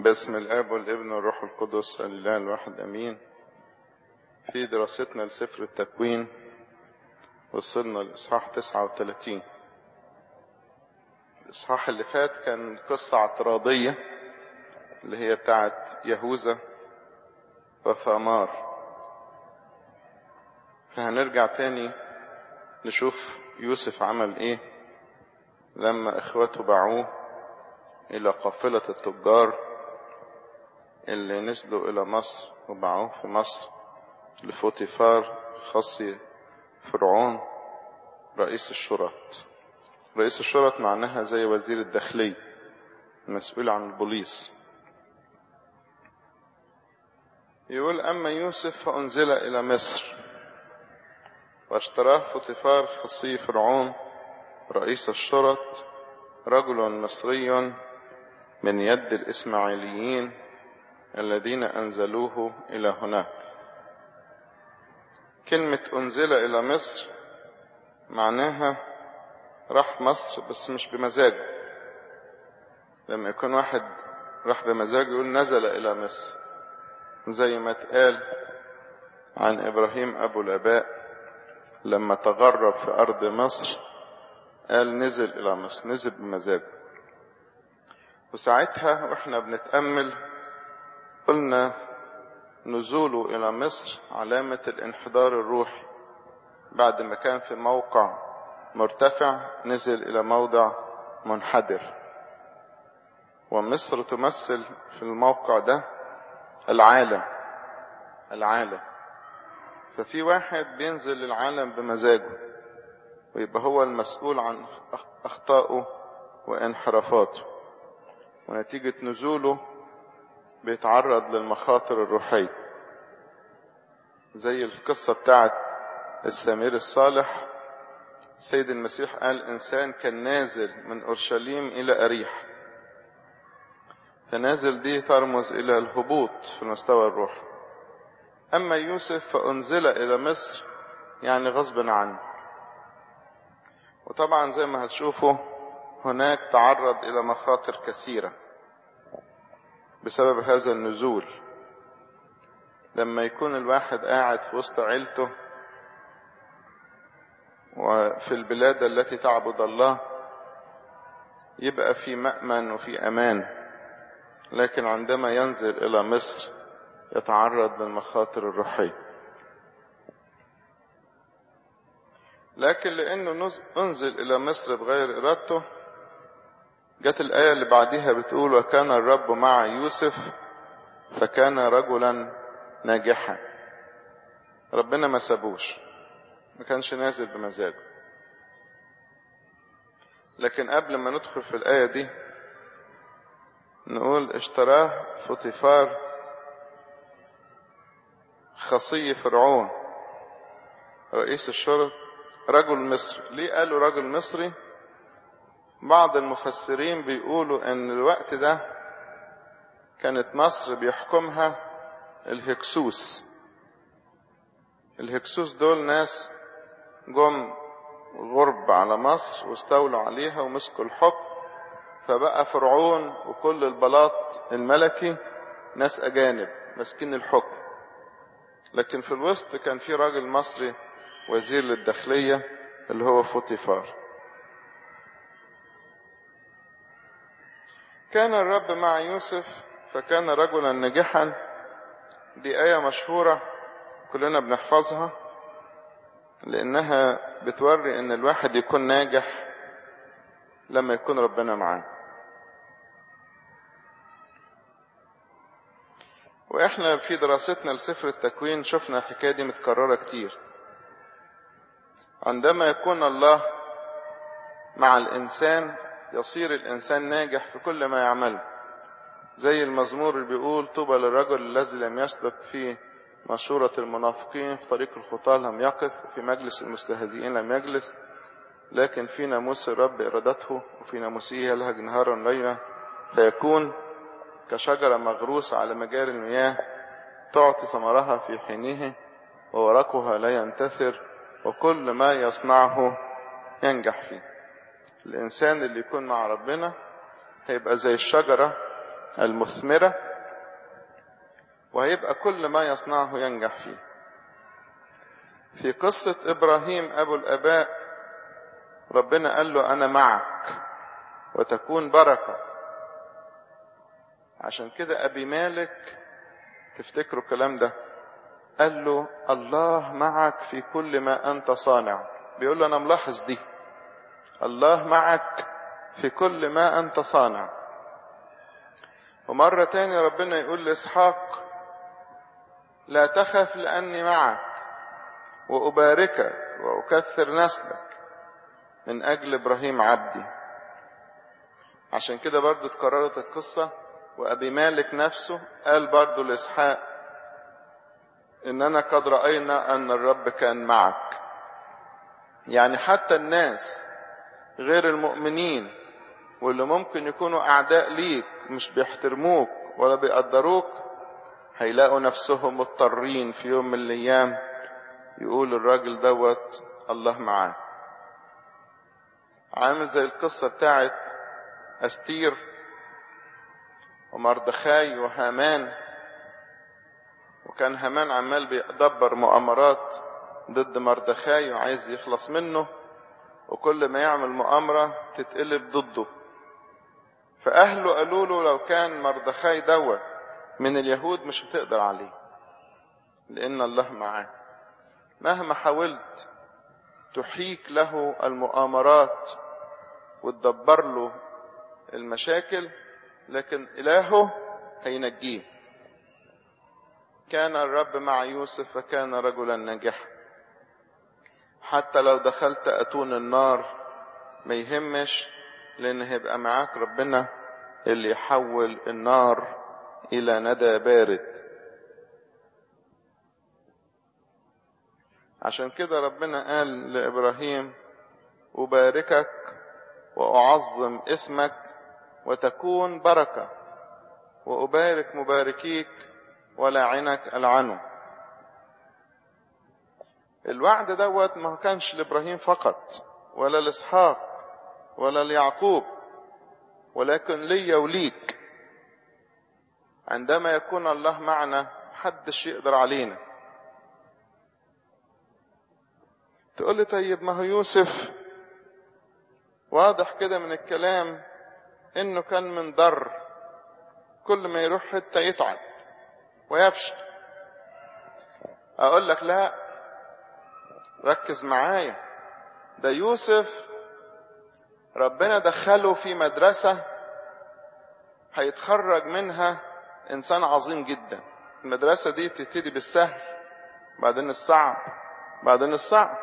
باسم الآب والابن والروح القدس الإله الواحد أمين. في دراستنا لسفر التكوين وصلنا لإصحاح 39. الإصحاح اللي فات كان قصة اعتراضية اللي هي بتاعت يهوذا وثامار، فهنرجع تاني نشوف يوسف عمل ايه لما اخواته باعوه الى قافلة التجار اللي نزلوا الى مصر وباعوه في مصر لفوتيفار خصي فرعون رئيس الشرط. رئيس الشرط معناها زي وزير الداخلية المسؤول عن البوليس. يقول أما يوسف فأنزل إلى مصر واشتراه فوتيفار خصي فرعون رئيس الشرط رجل مصري من يد الإسماعيليين الذين أنزلوه إلى هناك. كلمة أنزل إلى مصر معناها راح مصر بس مش بمزاجه. لما يكون واحد راح بمزاجه يقول نزل إلى مصر، زي ما اتقال عن إبراهيم أبو الآباء لما تغرب في أرض مصر قال نزل إلى مصر، نزل بمزاجه. وساعتها وإحنا بنتأمل قلنا نزوله إلى مصر علامة الانحدار الروحي، بعد ما كان في موقع مرتفع نزل إلى موضع منحدر. ومصر تمثل في الموقع ده العالم. ففي واحد بينزل للعالم بمزاجه ويبقى هو المسؤول عن أخطائه وانحرافاته، ونتيجة نزوله بيتعرض للمخاطر الروحية، زي القصة بتاعت السمير الصالح. السيد المسيح قال إنسان كان نازل من أورشليم إلى أريح، فنازل دي ترمز إلى الهبوط في المستوى الروحي. أما يوسف فأنزل إلى مصر يعني غصب عنه، وطبعا زي ما هتشوفوا هناك تعرض إلى مخاطر كثيرة بسبب هذا النزول. لما يكون الواحد قاعد في وسط عيلته وفي البلاد التي تعبد الله يبقى في مأمن وفي أمان، لكن عندما ينزل إلى مصر يتعرض للمخاطر الروحية. لكن لأنه أنزل إلى مصر بغير إرادته، جت الآية اللي بعدها بتقول وكان الرب مع يوسف فكان رجلا ناجحا. ربنا ما سابوش، ما كانش نازل بمزاجه. لكن قبل ما ندخل في الآية دي نقول اشتراه فوتيفار خصي فرعون رئيس الشرط رجل مصري. ليه قالوا رجل مصري؟ بعض المفسرين بيقولوا ان الوقت ده كانت مصر بيحكمها الهكسوس. الهكسوس دول ناس جم غرب على مصر واستولوا عليها ومسكوا الحكم، فبقى فرعون وكل البلاط الملكي ناس أجانب مسكين الحكم. لكن في الوسط كان في راجل مصري وزير للداخلية اللي هو فوتيفار. كان الرب مع يوسف فكان رجلا ناجحا. دي آية مشهورة كلنا بنحفظها لأنها بتوري أن الواحد يكون ناجح لما يكون ربنا معاه. وإحنا في دراستنا لسفر التكوين شفنا الحكاية دي متكررة كتير. عندما يكون الله مع الإنسان يصير الإنسان ناجح في كل ما يعمله، زي المزمور اللي بيقول طوبى للرجل الذي لم يسلك في مشورة المنافقين، في طريق الخطاة لم يقف، في مجلس المستهزئين لم يجلس، لكن في ناموس الرب إرادته وفي ناموسه يلهج نهارا ليلا، فيكون كشجرة مغروسة على مجاري المياه تعطي ثمرها في حينه وورقها لا ينتثر وكل ما يصنعه ينجح فيه. الإنسان اللي يكون مع ربنا هيبقى زي الشجرة المثمرة، وهيبقى كل ما يصنعه ينجح فيه. في قصة إبراهيم أبو الآباء ربنا قال له أنا معك وتكون بركة. عشان كده أبي مالك، تفتكروا الكلام ده، قال له الله معك في كل ما أنت صانع. بيقول له أنا ملاحظ دي، الله معك في كل ما أنت صانع. ومرة تاني ربنا يقول لإسحاق لا تخف لأني معك وأباركك وأكثر نسلك من أجل إبراهيم عبدي. عشان كده برضو اتكررت القصة، وأبي مالك نفسه قال برضو لإسحاق إننا قد رأينا أن الرب كان معك. يعني حتى الناس غير المؤمنين واللي ممكن يكونوا أعداء ليك مش بيحترموك ولا بيقدروك، هيلاقوا نفسهم مضطرين في يوم من الأيام يقول الراجل دوت الله معاه. عامل زي القصة بتاعت أستير ومردخاي وهامان. وكان هامان عمال بيدبر مؤامرات ضد مردخاي وعايز يخلص منه، وكل ما يعمل مؤامرة تتقلب ضده. فأهله قالوا له لو كان مردخاي دوت من اليهود مش هتقدر عليه، لأن الله معاه. مهما حاولت تحيك له المؤامرات وتدبر له المشاكل، لكن إلهه هينجيه. كان الرب مع يوسف فكان رجلا ناجحا. حتى لو دخلت أتون النار ما يهمش، لأن هيبقى معاك ربنا اللي يحول النار إلى ندى بارد. عشان كده ربنا قال لإبراهيم أباركك وأعظم اسمك وتكون بركة، وأبارك مباركيك ولاعنك ألعنه. الوعد دوت ما كانش لإبراهيم فقط ولا لإسحاق ولا ليعقوب، ولكن لي وليك. عندما يكون الله معنا محدش يقدر علينا. تقول لي طيب ما هو يوسف واضح كده من الكلام انه كان من ضر، كل ما يروح حتة يتعب ويفشل. اقول لك لا، ركز معايا. ده يوسف ربنا دخله في مدرسة هيتخرج منها انسان عظيم جدا. المدرسة دي تبتدي بالسهل بعدين الصعب بعدين الصعب.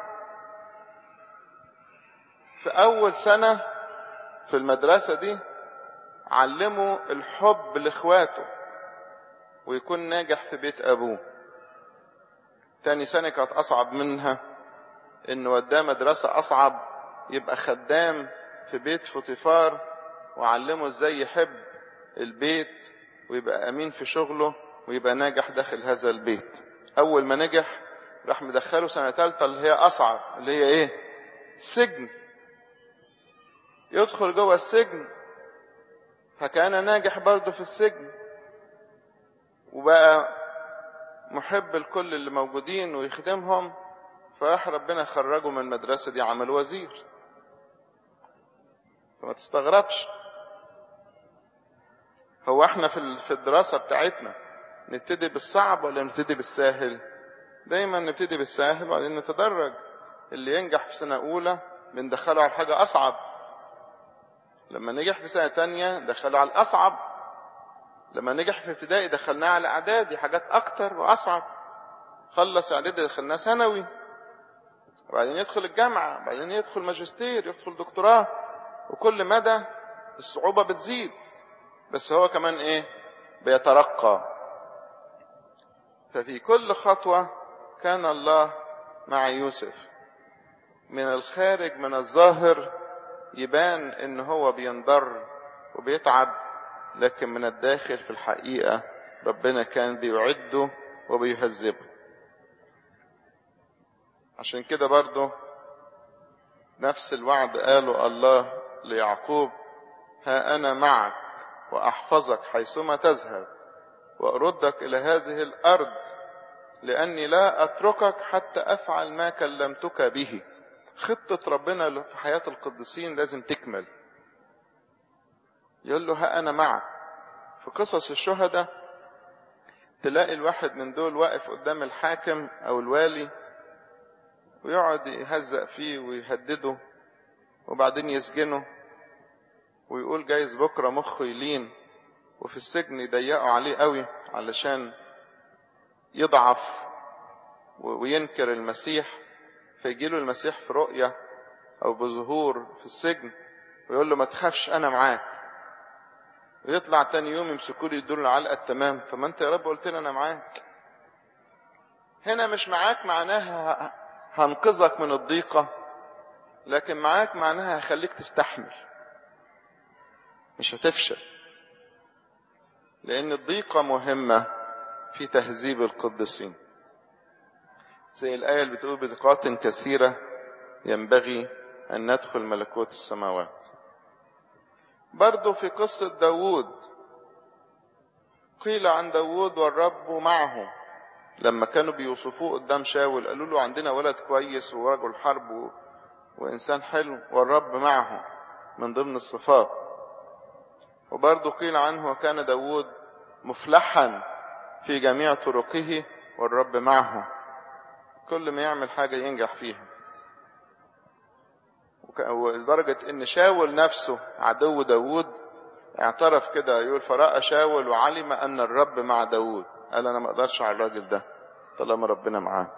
في اول سنة في المدرسة دي علموا الحب لاخواته ويكون ناجح في بيت ابوه. تاني سنة كانت اصعب منها، انه وداه مدرسة اصعب يبقى خدام في بيت فوطيفار، وعلمه ازاي يحب البيت ويبقى امين في شغله ويبقى ناجح داخل هذا البيت. اول ما نجح راح مدخله سنة ثالثة اللي هي اصعب، اللي هي ايه؟ سجن. يدخل جوه السجن فكان ناجح برضه في السجن، وبقى محب لكل اللي موجودين ويخدمهم. فراح ربنا خرجه من المدرسة دي عمل وزير. فما تستغربش. هو احنا في الدراسة بتاعتنا نبتدي بالصعب ولا نبتدي بالسهل؟ دايما نبتدي بالسهل وبعدين نتدرج. اللي ينجح في سنة اولى بندخله على حاجة اصعب، لما نجح في سنة تانية دخله على الاصعب، لما نجح في ابتدائي دخلناه على اعدادي حاجات اكتر واصعب، خلص اعدادي دخلناه ثانوي، وبعدين يدخل الجامعة، بعدين يدخل ماجستير، يدخل دكتوراه. وكل مدى الصعوبة بتزيد، بس هو كمان ايه؟ بيترقى. ففي كل خطوة كان الله مع يوسف. من الخارج من الظاهر يبان ان هو بينضر وبيتعب، لكن من الداخل في الحقيقة ربنا كان بيعده وبيهذبه. عشان كده برضو نفس الوعد قاله الله ليعقوب: ها أنا معك وأحفظك حيثما تذهب وأردك إلى هذه الأرض، لأني لا أتركك حتى أفعل ما كلمتك به. خطة ربنا في حياة القديسين لازم تكمل. يقول له ها أنا معك. في قصص الشهداء تلاقي الواحد من دول واقف قدام الحاكم أو الوالي ويقعد يهزق فيه ويهدده وبعدين يسجنه ويقول جايز بكرة مخه يلين، وفي السجن يضيقوا عليه قوي علشان يضعف وينكر المسيح، فيجيله المسيح في رؤية أو بظهور في السجن ويقول له ما تخافش أنا معاك، ويطلع تاني يوم يمسكوا له يدور علقة تمام. فما أنت يا رب قلت لي أنا معاك. هنا مش معاك معناها هنقذك من الضيقة، لكن معاك معناها هخليك تستحمل، مش هتفشل، لأن الضيقة مهمة في تهذيب القديسين. زي الآية اللي بتقول بضيقات كثيرة ينبغي أن ندخل ملكوت السماوات. برضو في قصة داود قيل عن داود والرب معه، لما كانوا بيوصفوه قدام شاول قالوا له عندنا ولد كويس ورجل حرب وإنسان حلو والرب معه من ضمن الصفات. وبرضو قيل عنه وكان داود مفلحا في جميع طرقه والرب معه، كل ما يعمل حاجة ينجح فيها. ولدرجة ان شاول نفسه عدو داود اعترف كده، يقول فرأى شاول وعلم ان الرب مع داود. قال انا ما اقدرش على الراجل ده طالما ربنا معاه.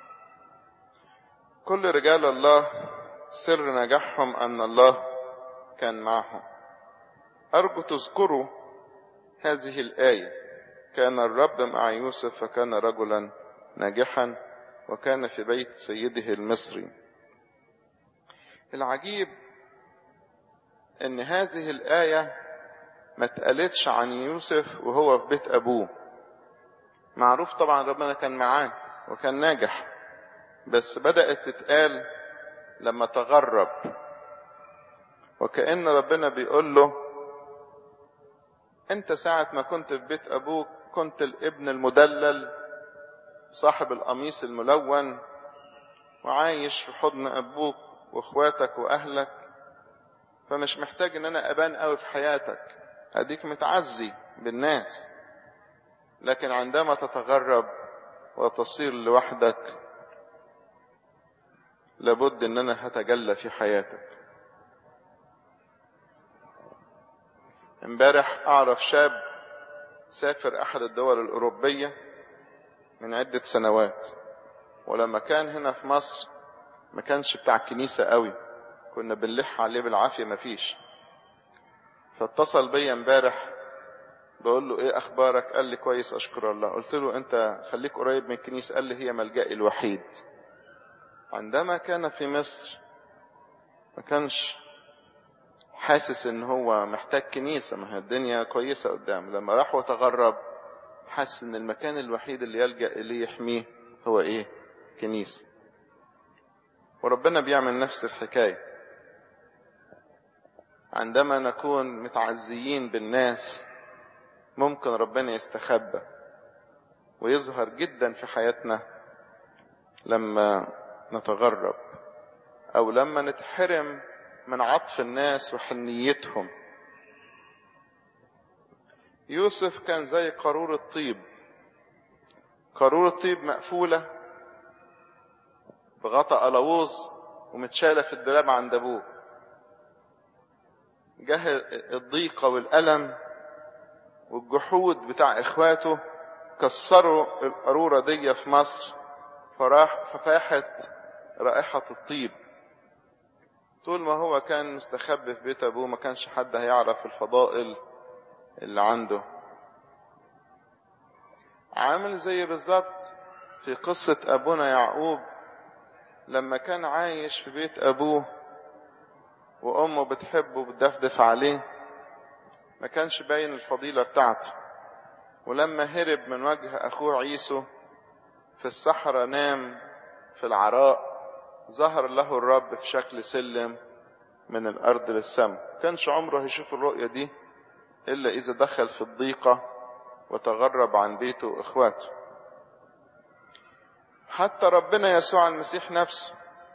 كل رجال الله سر نجاحهم ان الله كان معهم. ارجو تذكروا هذه الآية: كان الرب مع يوسف فكان رجلا ناجحا وكان في بيت سيده المصري. العجيب ان هذه الآية ما اتقالتش عن يوسف وهو في بيت أبوه. معروف طبعا ربنا كان معاه وكان ناجح، بس بدأت تتقال لما تغرب، وكأن ربنا بيقول له انت ساعة ما كنت في بيت أبوك كنت الابن المدلل صاحب القميص الملون وعايش في حضن أبوك واخواتك وأهلك، فمش محتاج ان انا ابان قوي في حياتك، اديك متعزي بالناس. لكن عندما تتغرب وتصير لوحدك لابد ان انا هتجلى في حياتك. امبارح اعرف شاب سافر احد الدول الاوروبية من عدة سنوات، ولما كان هنا في مصر ما كانش بتاع كنيسة قوي، كنا بنلح عليه بالعافية مفيش. فاتصل بيا امبارح بقول له ايه اخبارك؟ قال لي كويس اشكر الله. قلت له انت خليك قريب من الكنيسة. قال لي هي ملجئي الوحيد. عندما كان في مصر ما كانش حاسس ان هو محتاج كنيسة، ما هي الدنيا كويسة قدام. لما راح وتغرب حس ان المكان الوحيد اللي يلجأ اليه يحميه هو ايه؟ كنيسة. وربنا بيعمل نفس الحكاية. عندما نكون متعزيين بالناس ممكن ربنا يستخبى ويظهر جدا في حياتنا لما نتغرب او لما نتحرم من عطف الناس وحنيتهم. يوسف كان زي قارورة طيب. قارورة طيب مقفولة بغطاء ألووز ومتشالة في الدولاب عند أبوه. جه الضيقة والألم والجحود بتاع إخواته كسروا القارورة دي في مصر، ففاحت رائحة الطيب. طول ما هو كان مستخبي في بيت أبوه ما كانش حد هيعرف الفضائل اللي عنده. عامل زي بالظبط في قصة أبونا يعقوب لما كان عايش في بيت أبوه وأمه بتحبه وبتدفدف عليه، ما كانش باين الفضيلة بتاعته. ولما هرب من وجه أخوه عيسو في الصحراء نام في العراء، ظهر له الرب في شكل سلم من الأرض للسماء. كانش عمره هيشوف الرؤية دي إلا إذا دخل في الضيقة وتغرب عن بيته وإخواته. حتى ربنا يسوع المسيح نفسه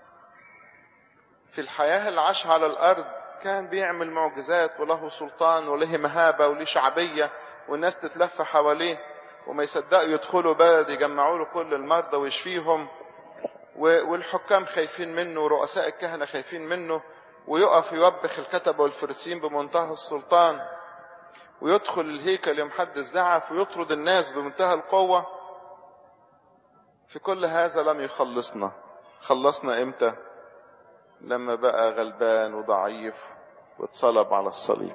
في الحياة اللي عاشها على الأرض كان بيعمل معجزات وله سلطان وله مهابة وله شعبية، والناس تتلف حواليه وما يصدقوا يدخلوا بلد يجمعوا له كل المرضى ويشفيهم، والحكام خايفين منه ورؤساء الكهنة خايفين منه، ويقف يوبخ الكتبة والفريسيين بمنتهى السلطان، ويدخل الهيكل يوم حد الزعف ويطرد الناس بمنتهى القوة. في كل هذا لم يخلصنا. خلصنا امتى؟ لما بقى غلبان وضعيف واتصلب على الصليب.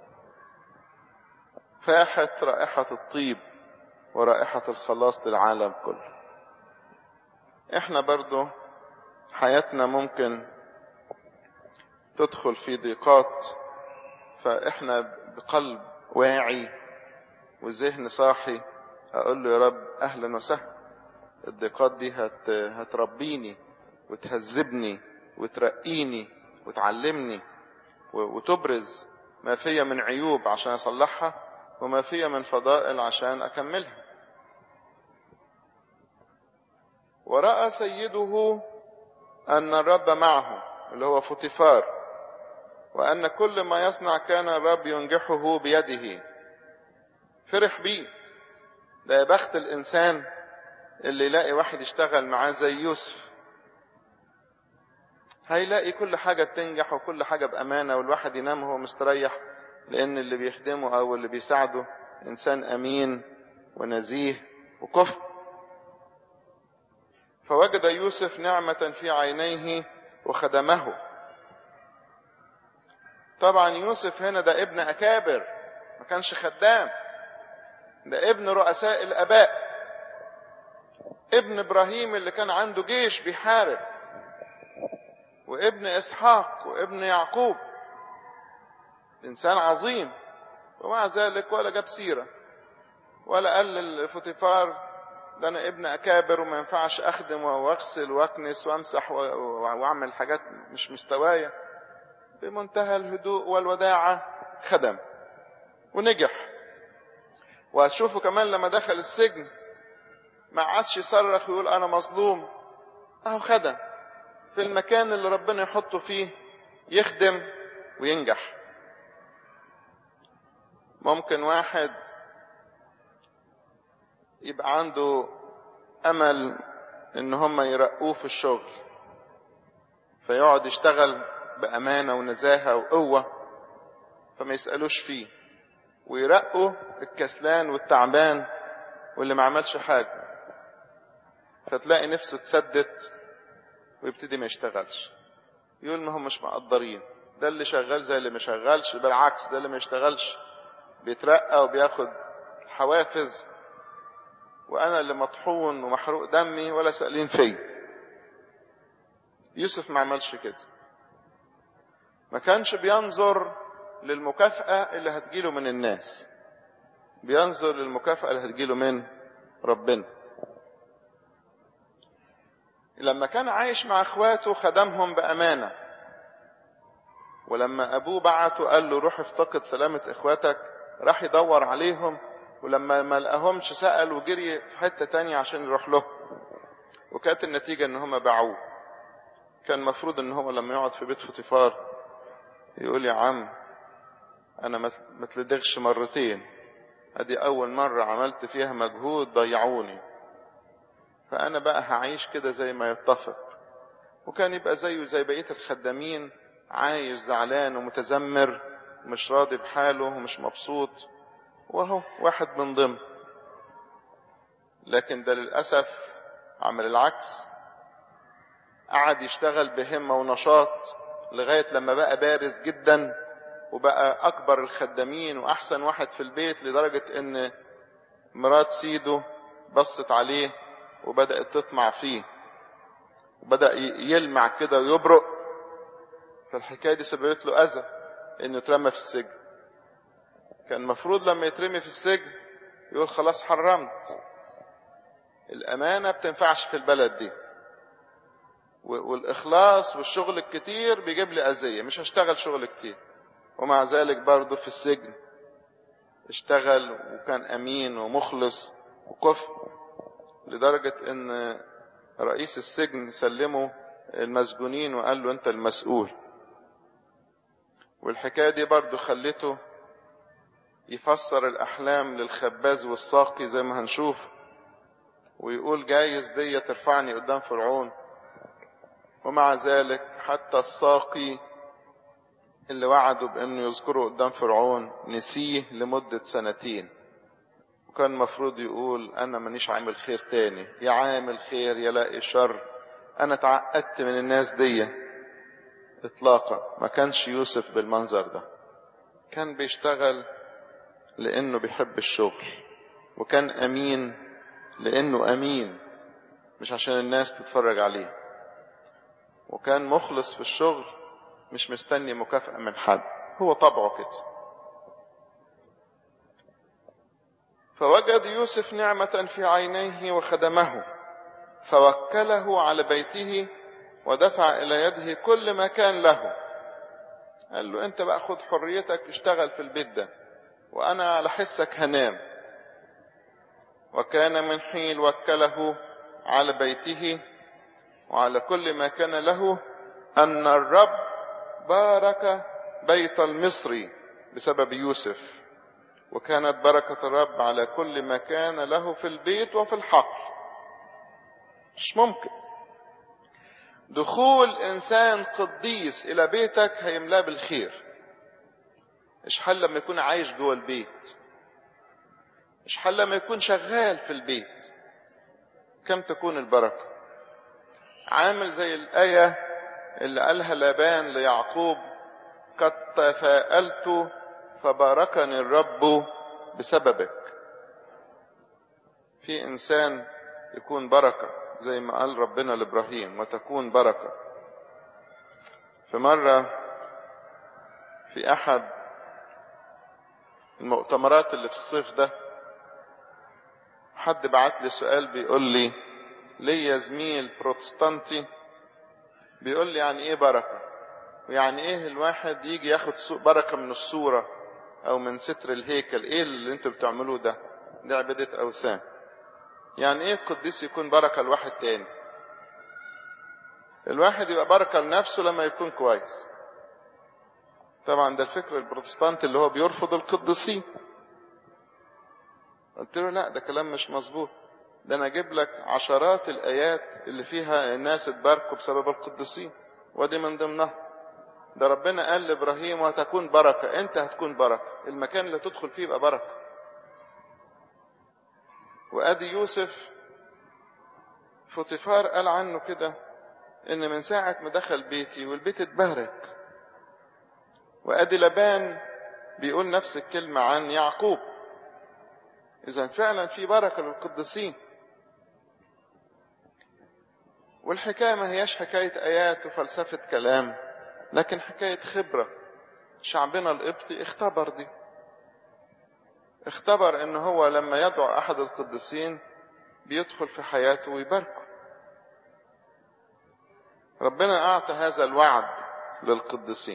فاحت رائحة الطيب ورائحة الخلاص للعالم كله. احنا برضو حياتنا ممكن تدخل في ضيقات، فاحنا بقلب واعي وذهن صاحي اقول له يا رب اهلا وسهلا، الضيقات دي هتربيني وتهذبني وترقيني وتعلمني وتبرز ما فيا من عيوب عشان اصلحها وما فيا من فضائل عشان اكملها. ورأى سيده ان الرب معه، اللي هو فوطيفار، وان كل ما يصنع كان الرب ينجحه بيده. فرح بيه. ده يا بخت الانسان اللي يلاقي واحد يشتغل معاه زي يوسف، هيلاقي كل حاجة بتنجح وكل حاجة بأمانة، والواحد ينام وهو مستريح لأن اللي بيخدمه أو اللي بيساعده إنسان أمين ونزيه وكفء. فوجد يوسف نعمة في عينيه وخدمه. طبعا يوسف هنا ده ابن أكابر، ما كانش خدام، ده ابن رؤساء الآباء، ابن إبراهيم اللي كان عنده جيش بيحارب، وابن إسحاق وابن يعقوب، إنسان عظيم. ومع ذلك ولا جاب سيرة ولا قال لفوطيفار ده أنا ابن أكابر وما ينفعش أخدم وأغسل وأكنس وأمسح وأعمل حاجات مش مستوايا. بمنتهى الهدوء والوداعة خدم ونجح. وهتشوفوا كمان لما دخل السجن ما عادش يصرخ ويقول أنا مظلوم، أهو خدم في المكان اللي ربنا يحطه فيه يخدم وينجح. ممكن واحد يبقى عنده أمل إن هم يرقوه في الشغل، فيقعد يشتغل بأمانة ونزاهة وقوة فما يسألوش فيه، ويرقوا الكسلان والتعبان واللي ما عملش حاجة، فتلاقي نفسه تسدت ويبتدي ما يشتغلش. يقول ما هم مش مقدرين، ده اللي شغال زي اللي ما شغالش، بالعكس ده اللي ما يشتغلش بيترقى وبياخد حوافز، وانا اللي مطحون ومحروق دمي ولا سألين فيه. يوسف ما عملش كده، ما كانش بينظر للمكافأة اللي هتجيله من الناس، بينظر للمكافأة اللي هتجيله من ربنا. لما كان عايش مع اخواته خدمهم بأمانة، ولما ابوه بعته قال له روح افتقد سلامة اخواتك، راح يدور عليهم، ولما ما لقاهمش سأل وجري في حتة تانية عشان يروح له، وكانت النتيجة ان هم باعوه. كان مفروض ان هو لما يقعد في بيت فوطيفار يقول يا عم انا ما تلدغش مرتين، ادي اول مرة عملت فيها مجهود ضيعوني، فانا بقى هعيش كده زي ما يتفق. وكان يبقى زيه زي بقية الخدامين، عايش زعلان ومتذمر ومش راضي بحاله ومش مبسوط، وهو واحد من ضمن. لكن ده للأسف عمل العكس، قعد يشتغل بهمة ونشاط لغاية لما بقى بارز جدا وبقى أكبر الخدامين وأحسن واحد في البيت، لدرجة إن مرات سيده بصت عليه وبدأت تطمع فيه وبدأ يلمع كده ويبرق. فالحكاية دي سببت له أذى إنه يترمى في السجن. كان المفروض لما يترمي في السجن يقول خلاص حرمت، الأمانة بتنفعش في البلد دي، والإخلاص والشغل الكتير بيجيب لي أذية، مش هشتغل شغل كتير. ومع ذلك برضه في السجن اشتغل وكان أمين ومخلص وكفء، لدرجة ان رئيس السجن سلمه المسجونين وقال له انت المسؤول. والحكاية دي برضو خلته يفسر الأحلام للخباز والساقي زي ما هنشوف، ويقول جايز دي ترفعني قدام فرعون. ومع ذلك حتى الساقي اللي وعده بأنه يذكره قدام فرعون نسيه لمدة 2 سنين، وكان مفروض يقول أنا مانيش عامل خير تاني، يا عامل خير يا لاقي شر، أنا اتعقدت من الناس دي. إطلاقا ما كانش يوسف بالمنظر ده، كان بيشتغل لأنه بيحب الشغل، وكان أمين لأنه أمين مش عشان الناس تتفرج عليه، وكان مخلص في الشغل مش مستني مكافأة من حد، هو طبعه كده. فوجد يوسف نعمة في عينيه وخدمه، فوكله على بيته ودفع إلى يده كل ما كان له. قال له انت بقى خد حريتك، اشتغل في البيت ده وانا على حسك هنام. وكان من حين وكله على بيته وعلى كل ما كان له أن الرب بارك بيت المصري بسبب يوسف، وكانت بركة الرب على كل ما كان له في البيت وفي الحقل. مش ممكن دخول إنسان قديس إلى بيتك هيملاه بالخير. مش حل لما يكون عايش جوه البيت، مش حل لما يكون شغال في البيت، كم تكون البركة. عامل زي الآية اللي قالها لابان ليعقوب: قد تفاءلت فباركني الرب بسببك. في إنسان يكون بركة زي ما قال ربنا لإبراهيم وتكون بركة. في مرة في أحد المؤتمرات اللي في الصيف ده حد بعت لي سؤال بيقول لي ليا زميل بروتستانتي بيقول لي يعني ايه بركة، ويعني ايه الواحد يجي ياخد بركة من الصورة او من ستر الهيكل، ايه اللي انتوا بتعملوه ده عبادة اوثان. يعني ايه القديس يكون بركة لواحد تاني؟ الواحد يبقى بركة لنفسه لما يكون كويس. طبعا ده الفكر البروتستانتي اللي هو بيرفض القديسين. قلت له لا، ده كلام مش مظبوط، ده انا اجيب لك عشرات الايات اللي فيها الناس اتباركوا بسبب القديسين، ودي من ضمنها. ده ربنا قال لابراهيم وهتكون بركة، انت هتكون بركة، المكان اللي تدخل فيه يبقى بركة. وادي يوسف فوتيفار قال عنه كده ان من ساعة ما دخل بيتي والبيت اتبارك. وادي لابان بيقول نفس الكلمة عن يعقوب. اذا فعلا في بركة للقديسين. والحكاية ما هياش حكاية ايات وفلسفة كلام، لكن حكاية خبرة. شعبنا القبطي اختبر دي، اختبر ان هو لما يدعو احد القديسين بيدخل في حياته ويباركه. ربنا اعطى هذا الوعد للقديسين.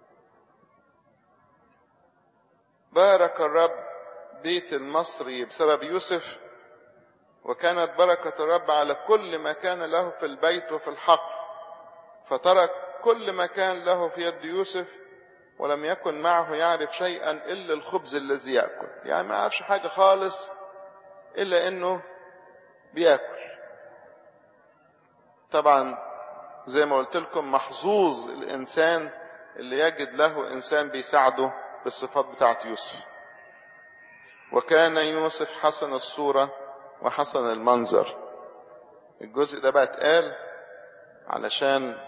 بارك الرب بيت المصري بسبب يوسف، وكانت بركة الرب على كل ما كان له في البيت وفي الحقل، فترك كل ما كان له في يد يوسف ولم يكن معه يعرف شيئا إلا الخبز الذي يأكل. يعني ما يعرفش حاجة خالص إلا إنه بيأكل. طبعا زي ما قلت لكم محظوظ الإنسان اللي يجد له إنسان بيساعده بالصفات بتاعت يوسف. وكان يوسف حسن الصورة وحسن المنظر. الجزء ده بقى اتقال علشان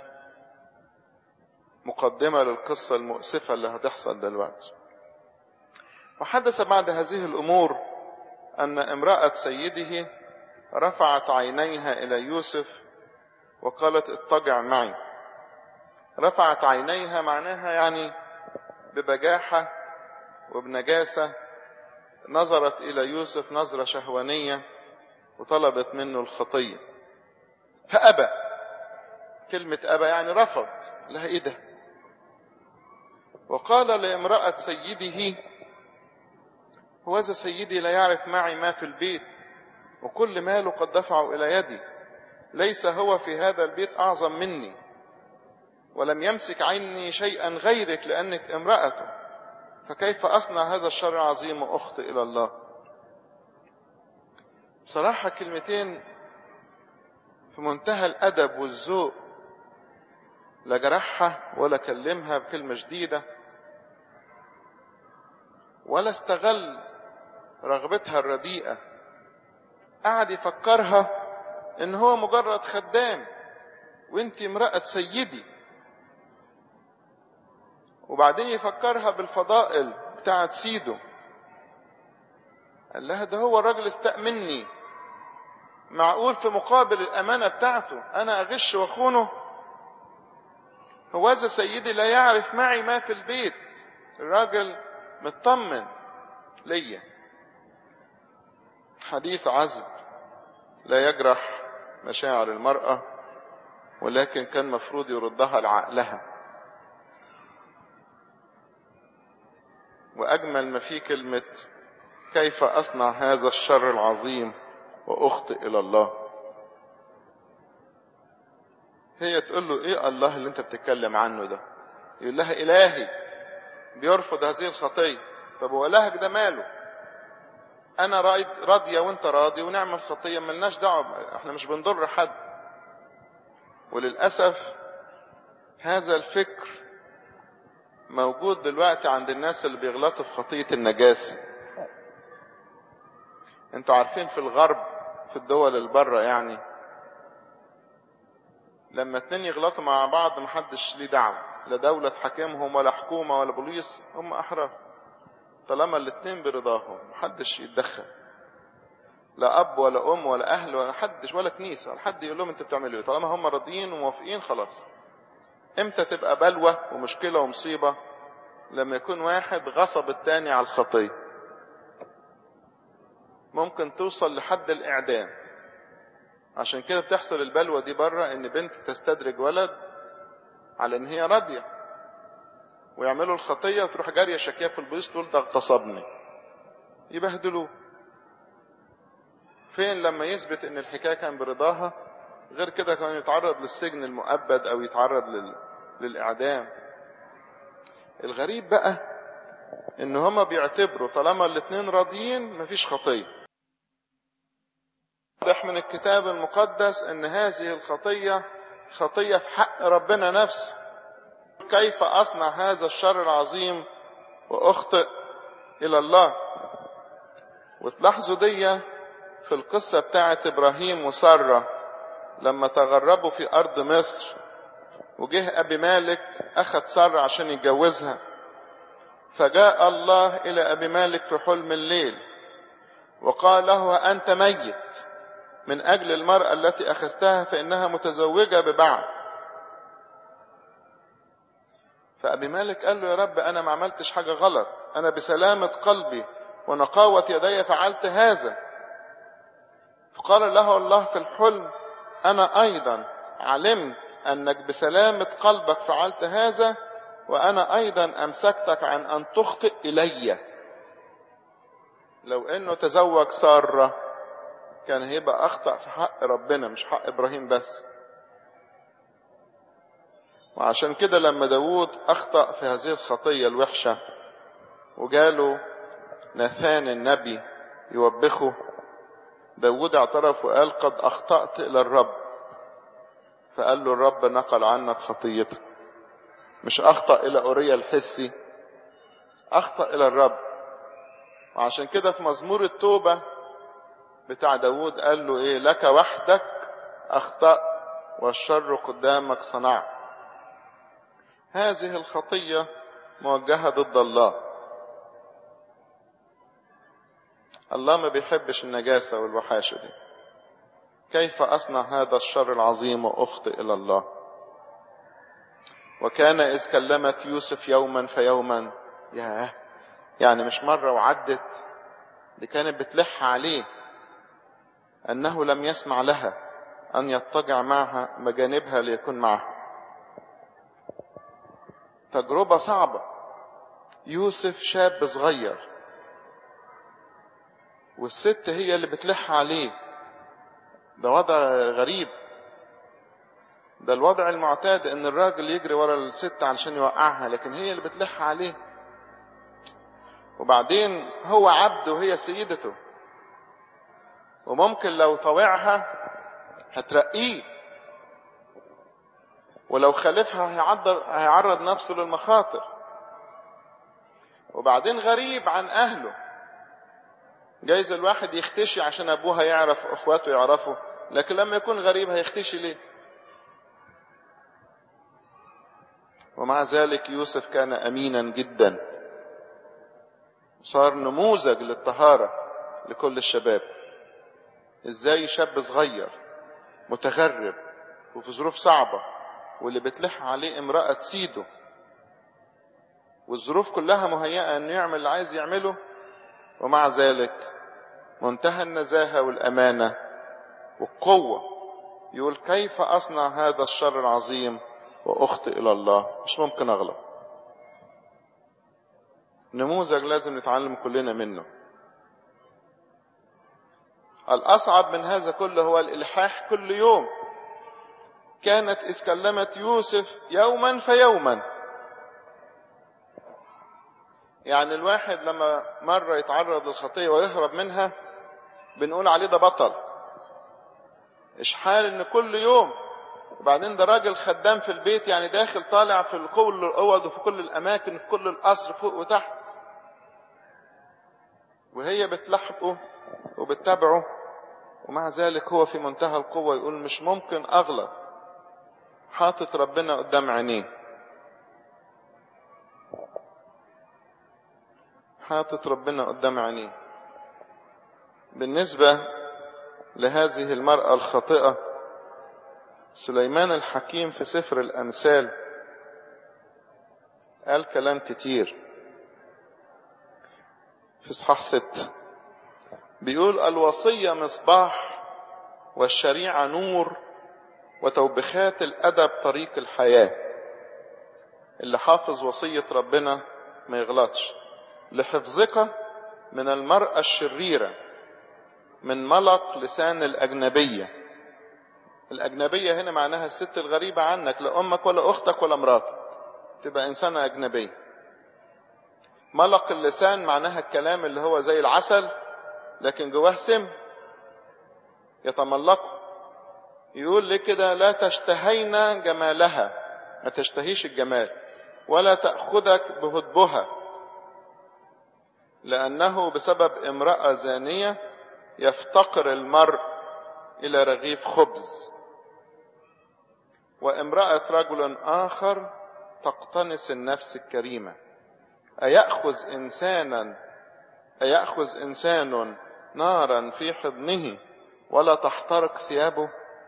مقدمة للقصة المؤسفة اللي هتحصل دلوقتي. وحدث بعد هذه الأمور أن امرأة سيده رفعت عينيها إلى يوسف وقالت اضطجع معي. رفعت عينيها معناها يعني ببجاحة وبنجاسة نظرت إلى يوسف نظرة شهوانية وطلبت منه الخطية، فأبى. كلمة أبى يعني رفض. لها إيه ده؟ وقال لامرأة سيده هوذا سيدي لا يعرف معي ما في البيت، وكل ماله قد دفعه إلى يدي، ليس هو في هذا البيت أعظم مني، ولم يمسك عني شيئا غيرك لأنك امرأته، فكيف أصنع هذا الشر العظيم وأخطئ إلى الله؟ صراحة كلمتين في منتهى الأدب والذوق، لا جرحها ولا كلمها بكلمة شديدة ولا استغل رغبتها الرديئة، قعد يفكرها ان هو مجرد خدام وانت امرأة سيدي، وبعدين يفكرها بالفضائل بتاعت سيده. قال لها ده هو الراجل استأمني، معقول في مقابل الأمانة بتاعته أنا أغش وأخونه؟ هوذا سيدي لا يعرف معي ما في البيت، الراجل مطمن ليا. حديث عذب لا يجرح مشاعر المرأة، ولكن كان مفروض يردها لعقلها. وأجمل ما في كلمة كيف أصنع هذا الشر العظيم وأخطئ إلى الله. هي تقول له إيه الله اللي أنت بتتكلم عنه ده؟ يقول لها إلهي بيرفض هذه الخطية. طب هو إلهك ده ماله؟ أنا راضية وأنت راضي ونعمل خطية، ملناش دعوة، إحنا مش بنضر حد. وللأسف هذا الفكر موجود دلوقتي عند الناس اللي بيغلطوا في خطية النجاسة. انتوا عارفين في الغرب، في الدول البرة يعني، لما اتنين يغلطوا مع بعض محدش ليه دعوة، لا دولة تحاكمهم ولا حكومة ولا بوليس، هم أحرار طالما الاتنين برضاهم، محدش يتدخل، لا أب ولا أم ولا أهل ولا حدش ولا كنيسة ولا حد يقول لهم انتوا بتعملوا ايه. طالما هم راضيين وموافقين خلاص. امتى تبقى بلوى ومشكلة ومصيبة؟ لما يكون واحد غصب التاني على الخطية، ممكن توصل لحد الإعدام. عشان كده بتحصل البلوى دي بره، ان بنت تستدرج ولد على ان هي راضية ويعملوا الخطية وتروح جارية شكية في البوليس تقول ده اغتصبني، يبهدلوه. فين لما يثبت ان الحكاية كان برضاها؟ غير كده كان يتعرض للسجن المؤبد او يتعرض للإعدام. الغريب بقى ان هما بيعتبروا طالما الاتنين راضيين مفيش خطية. واضح من الكتاب المقدس ان هذه الخطية خطية في حق ربنا نفسه. كيف أصنع هذا الشر العظيم وأخطئ إلى الله؟ وتلاحظوا دي في القصة بتاعت إبراهيم وسارة لما تغربوا في أرض مصر، وجه أبي مالك أخذ سارة عشان يتجوزها، فجاء الله إلى أبي مالك في حلم الليل وقال له أنت ميت من أجل المرأة التي أخذتها فإنها متزوجة ببعض. فأبي مالك قال له يا رب أنا ما عملتش حاجة غلط، أنا بسلامة قلبي ونقاوة يدي فعلت هذا. فقال له الله في الحلم أنا أيضا علمت أنك بسلامة قلبك فعلت هذا، وأنا أيضا أمسكتك عن أن تخطئ إلي. لو أنه تزوج سارة كان هيبقى أخطأ في حق ربنا مش حق إبراهيم بس. وعشان كده لما داود أخطأ في هذه الخطية الوحشة وجاله ناثان النبي يوبخه، داود اعترف وقال قد أخطأت إلى الرب. فقال له الرب نقل عنك خطيتك. مش أخطأ إلى أوريا الحسي، أخطأ إلى الرب. وعشان كده في مزمور التوبة بتاع داود قال له إيه؟ لك وحدك أخطأ والشر قدامك صنعت. هذه الخطية موجهة ضد الله. الله ما بيحبش النجاسة والوحاشة دي. كيف أصنع هذا الشر العظيم وأخطئ إلى الله؟ وكان إذ كلمت يوسف يوما فيوما. يعني مش مرة وعدت، دي كانت بتلح عليه أنه لم يسمع لها أن يضطجع معها بجانبها ليكون معها. تجربة صعبة. يوسف شاب صغير والست هي اللي بتلح عليه. ده وضع غريب. ده الوضع المعتاد ان الراجل يجري ورا الست علشان يوقعها، لكن هي اللي بتلح عليه. وبعدين هو عبد وهي سيدته، وممكن لو طوعها هترقيه، ولو خالفها هيعرض نفسه للمخاطر. وبعدين غريب عن أهله. جايز الواحد يختشي عشان أبوها يعرف أخواته يعرفوا، لكن لما يكون غريب هيختشي ليه؟ ومع ذلك يوسف كان أمينا جدا، صار نموذج للطهارة لكل الشباب. إزاي شاب صغير متغرب وفي ظروف صعبة، واللي بتلح عليه امرأة سيده، والظروف كلها مهيئة أنه يعمل اللي عايز يعمله، ومع ذلك منتهى النزاهة والأمانة والقوة يقول كيف أصنع هذا الشر العظيم وأخطئ إلى الله؟ مش ممكن أغلط. نموذج لازم نتعلم كلنا منه. الأصعب من هذا كله هو الإلحاح كل يوم. كانت إذ كلمت يوسف يوما فيوما. يعني الواحد لما مرة يتعرض للخطية ويهرب منها بنقول عليه ده بطل. إشحال إن كل يوم. وبعدين ده راجل خدام في البيت، يعني داخل طالع في كل الأوض وفي كل الأماكن وفي كل القصر فوق وتحت، وهي بتلحقه وبتتابعه، ومع ذلك هو في منتهى القوة يقول مش ممكن أغلط. حاطط ربنا قدام عينيه، حاطط ربنا قدام عينيه. بالنسبة لهذه المرأة الخاطئة، سليمان الحكيم في سفر الأمثال قال كلام كتير. في إصحاح 6 بيقول الوصية مصباح والشريعة نور وتوبخات الأدب طريق الحياة. اللي حافظ وصية ربنا ما يغلطش. لحفظك من المرأة الشريرة، من ملق لسان الأجنبية. الأجنبية هنا معناها الست الغريبة عنك، لا أمك ولا أختك ولا مراتك، تبقى إنسانة أجنبية. ملق اللسان معناها الكلام اللي هو زي العسل لكن جواه سم يتملقه. يقول لي كده لا تشتهين جمالها، ما تشتهيش الجمال، ولا تأخذك بهدبها، لأنه بسبب امرأة زانية يفتقر المرء إلى رغيف خبز، وامرأة رجل آخر تقتنص النفس الكريمة. أيأخذ إنسان نارا في حضنه ولا تحترق ثيابه؟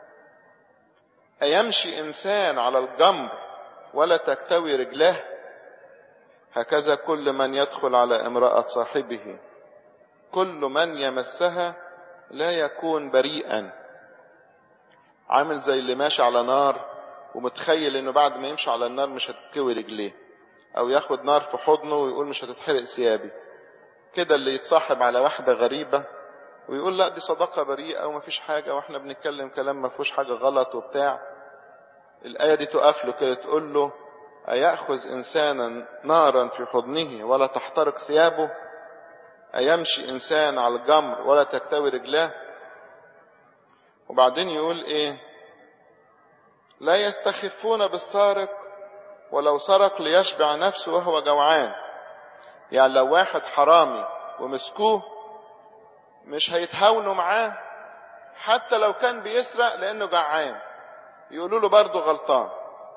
أيمشي إنسان على الجمر ولا تكتوي رجلاه؟ هكذا كل من يدخل على امرأة صاحبه، كل من يمسها لا يكون بريئا. عامل زي اللي ماشي على نار ومتخيل انه بعد ما يمشي على النار مش هتكوي رجليه، او ياخد نار في حضنه ويقول مش هتتحرق ثيابي. كده اللي يتصاحب على واحدة غريبة ويقول لا دي صداقة بريئة وما فيش حاجة واحنا بنتكلم كلام ما فيهوش حاجة غلط وبتاع. الآية دي تقف له كده تقول له أيأخذ إنسانا نارا في حضنه ولا تحترق ثيابه؟ أيمشي إنسان على الجمر ولا تكتوي رجلاه؟ وبعدين يقول إيه؟ لا يستخفون بالسارق ولو سرق ليشبع نفسه وهو جوعان. يعني لو واحد حرامي ومسكوه مش هيتهاونوا معاه حتى لو كان بيسرق لأنه جعان، يقولوا له برضه غلطان.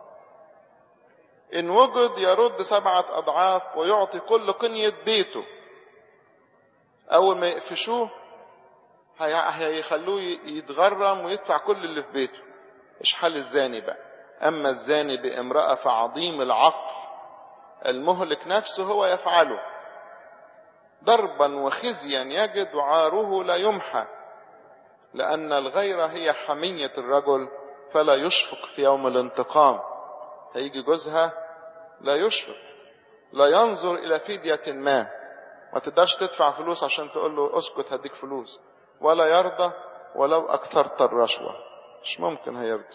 إن وجد يرد 7 أضعاف ويعطي كل قنية بيته. أول ما يقفشوه هيخلوه يتغرم ويدفع كل اللي في بيته. إيش حال الزاني بقى؟ أما الزاني بامرأة فعظيم العقل المهلك نفسه هو يفعله. ضربا وخزيا يجد وعاره لا يمحى، لأن الغيرة هي حمية الرجل فلا يشفق في يوم الانتقام. هيجي جوزها لا يشفق، لا ينظر إلى فدية ما، ما تقدرش تدفع فلوس عشان تقول له اسكت هديك فلوس، ولا يرضى ولو أكثرت الرشوة، مش ممكن هيرضى.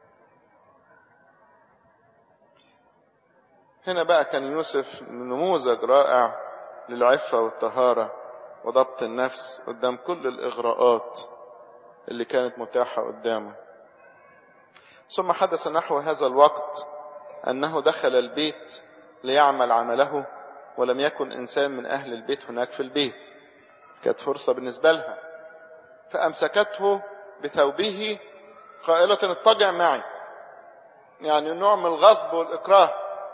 هنا بقى كان يوسف نموذج رائع للعفة والطهارة وضبط النفس قدام كل الإغراءات اللي كانت متاحة قدامه. ثم حدث نحو هذا الوقت أنه دخل البيت ليعمل عمله، ولم يكن إنسان من أهل البيت هناك في البيت، كانت فرصة بالنسبة لها، فأمسكته بثوبه قائلة اضطجع معي، يعني نوع من الغصب والإكراه،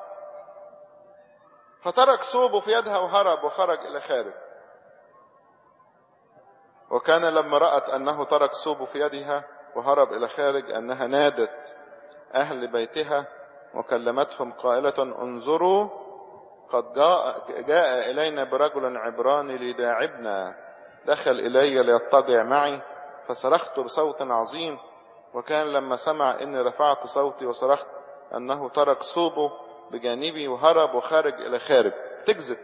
فترك ثوبه في يدها وهرب وخرج إلى خارج. وكان لما رأت أنه ترك ثوبه في يدها وهرب إلى خارج أنها نادت أهل بيتها وكلمتهم قائلة انظروا قد جاء إلينا برجل عبراني ليداعبنا، دخل إلي ليضطجع معي، فصرخت بصوت عظيم، وكان لما سمع إني رفعت صوتي وصرخت أنه ترك ثوبه بجانبي وهرب وخارج إلى خارج، تكذب.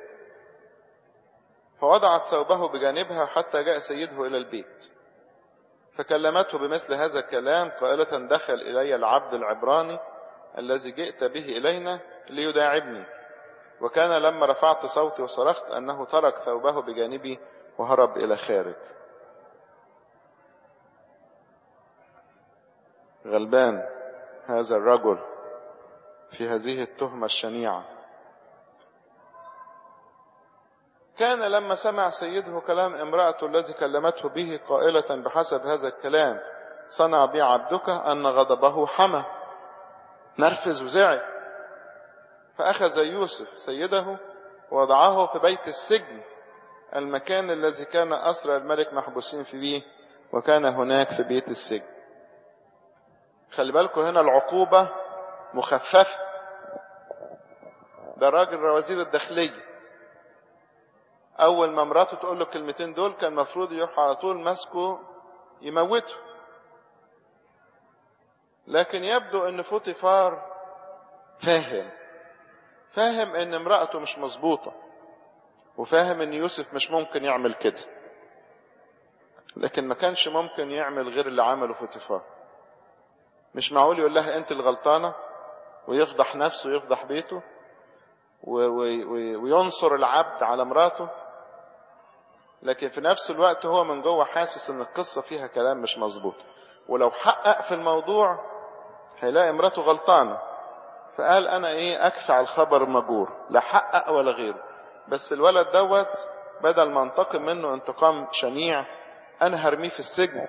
فوضعت ثوبه بجانبها حتى جاء سيده إلى البيت، فكلمته بمثل هذا الكلام قائلة دخل إلي العبد العبراني الذي جئت به إلينا ليداعبني، وكان لما رفعت صوتي وصرخت أنه ترك ثوبه بجانبي وهرب إلى خارج. غلبان هذا الرجل في هذه التهمة الشنيعة. كان لما سمع سيده كلام امرأته الذي كلمته به قائلة بحسب هذا الكلام صنع بي عبدك، أن غضبه حمى، نرفز وزعل، فأخذ يوسف سيده ووضعه في بيت السجن، المكان الذي كان أسرى الملك محبوسين فيه، وكان هناك في بيت السجن. خلي بالكم هنا العقوبة مخففة، ده راجل وزير الداخلية، أول ما مراته تقول له الكلمتين دول كان مفروض يروح على طول مسكه يموته، لكن يبدو أن فوطيفار فاهم أن امرأته مش مظبوطة، وفاهم أن يوسف مش ممكن يعمل كده، لكن ما كانش ممكن يعمل غير اللي عمله فوطيفار. مش معقول يقول لها أنت الغلطانة ويفضح نفسه ويفضح بيته وينصر العبد على مراته، لكن في نفس الوقت هو من جوه حاسس ان القصة فيها كلام مش مظبوط، ولو حقق في الموضوع هيلاقي مراته غلطانة، فقال انا اكفي على الخبر مجور، لا حقق ولا غيره. بس الولد دوت بدل ما انتقم منه انتقام شنيع، انا هرميه في السجن،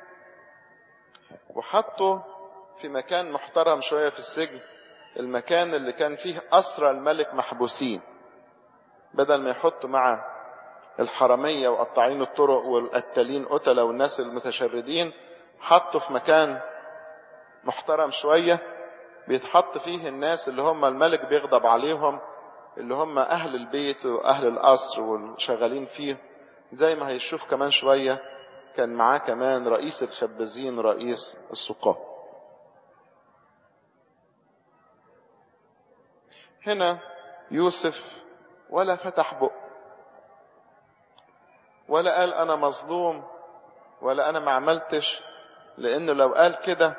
وحطه في مكان محترم شوية في السجن، المكان اللي كان فيه أسرى الملك محبوسين، بدل ما يحط مع الحرامية وقطاعين الطرق والقتالين قتلة والناس المتشردين، حطه في مكان محترم شوية بيتحط فيه الناس اللي هم الملك بيغضب عليهم، اللي هم أهل البيت وأهل القصر والشغالين فيه. زي ما هيشوف كمان شوية كان معاه كمان رئيس الخبازين رئيس السقاة. هنا يوسف ولا فتح بق، ولا قال أنا مظلوم، ولا أنا ما عملتش، لأنه لو قال كده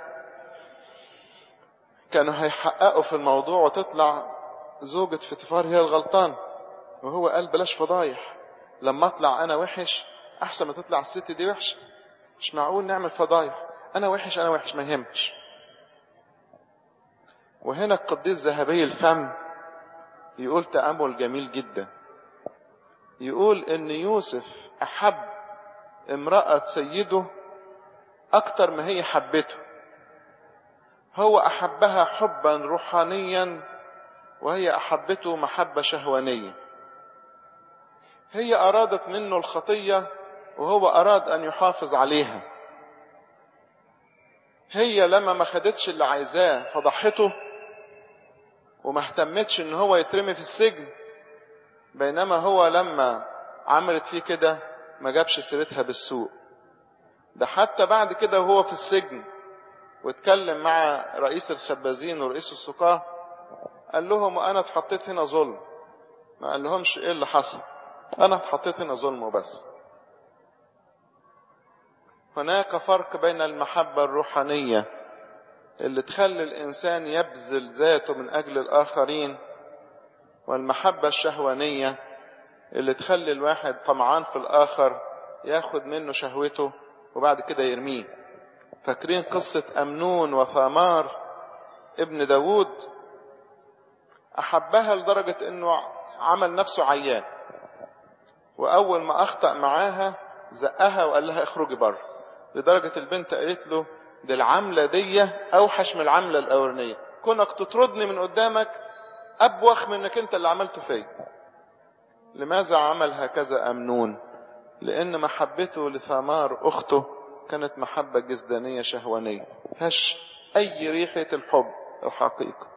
كانوا هيحققوا في الموضوع وتطلع زوجة فوطيفار هي الغلطان، وهو قال بلاش فضايح، لما اطلع أنا وحش أحسن ما تطلع الست دي وحش، مش معقول نعمل فضايح، أنا وحش ما يهمش. وهنا القديس ذهبي الفم يقول تأمل جميل جدا، يقول ان يوسف احب امرأة سيده اكتر ما هي حبته، هو احبها حبا روحانيا وهي احبته محبة شهوانية. هي ارادت منه الخطية وهو اراد ان يحافظ عليها، هي لما ما خدتش اللي عايزاه فضحته وما اهتمتش ان هو يترمي في السجن، بينما هو لما عملت فيه كده ما جابش سيرتها بالسوء. ده حتى بعد كده وهو في السجن واتكلم مع رئيس الخبازين ورئيس السقاة قال لهم انا اتحطيت هنا ظلم، ما قال لهمش ايه اللي حصل، أنا حطيت هنا ظلمه بس. هناك فرق بين المحبة الروحانية اللي تخلي الإنسان يبذل ذاته من أجل الآخرين، والمحبة الشهوانية اللي تخلي الواحد طمعان في الآخر ياخد منه شهوته وبعد كده يرميه. فاكرين قصة أمنون وثامار ابن داود؟ أحبها لدرجة أنه عمل نفسه عيان، وأول ما أخطأ معاها زقها وقال لها اخرجي بره، لدرجة البنت قالت له دي العملة دي أوحش من العملة الأولانية، كونك تطردني من قدامك أبوخ من أنك أنت اللي عملته فيا. لماذا عمل هكذا أمنون؟ لأن محبته لثامار أخته كانت محبة جسدانية شهوانية، مفيهاش أي ريحة الحب الحقيقة.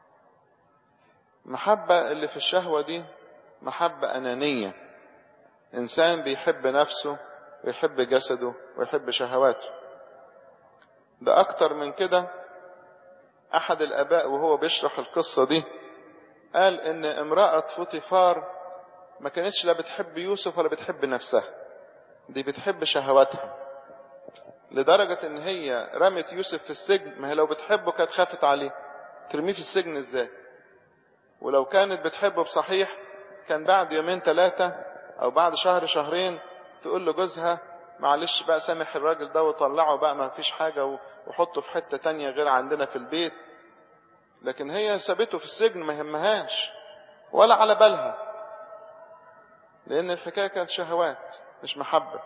محبة اللي في الشهوة دي محبة أنانية، إنسان بيحب نفسه ويحب جسده ويحب شهواته. ده أكتر من كده، أحد الآباء وهو بيشرح القصة دي قال إن امرأة فوطيفار ما كانتش لا بتحب يوسف ولا بتحب نفسها، دي بتحب شهواتها، لدرجة إن هي رمت يوسف في السجن. ما هي لو بتحبه كانت خافت عليه، ترميه في السجن إزاي؟ ولو كانت بتحبه بصحيح كان بعد يومين 3 أو بعد شهر شهرين تقول لجوزها معلش بقى سامح الراجل ده وطلعه بقى، ما فيش حاجة، وحطه في حتة تانية غير عندنا في البيت. لكن هي سابته في السجن، ما يهمهاش ولا على بالها، لأن الحكاية كانت شهوات مش محبة.